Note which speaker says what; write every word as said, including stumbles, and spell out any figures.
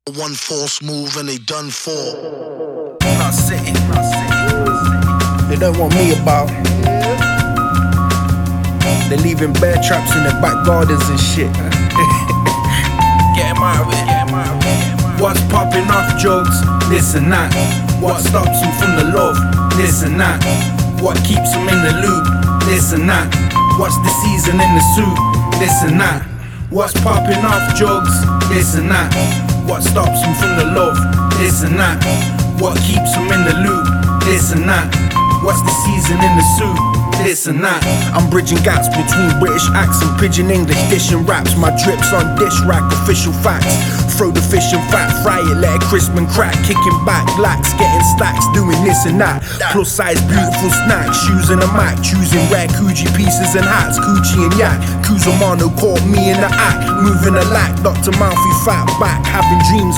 Speaker 1: One false move and they done for.
Speaker 2: Not sitting. They don't want me about. They're leaving bear traps in the back gardens and shit. Get 'em out of it. Get 'em out of it. What's popping off jokes? This and that. What stops them from the love? This and that. What keeps them in the loop? This and that. What's the season in the suit? This and that. What's popping off jokes? This and that. What stops them from the love? This and that. What keeps them in the loop? This and that. What's the season in the suit? This and that. I'm bridging gaps between British acts and pidgin English dishing raps. My drips on dish rack, official facts. Throw the fish and fat, fry it, let it crisp and crack. Kicking back, lax, getting stacks, doing this and that. Plus size, beautiful snacks, shoes and a Mac. Choosing rare Coogee pieces and hats, Coochie and Yak. Kuzamano caught me in the act, moving a lack. Doctor Mouthy fat back, having dreams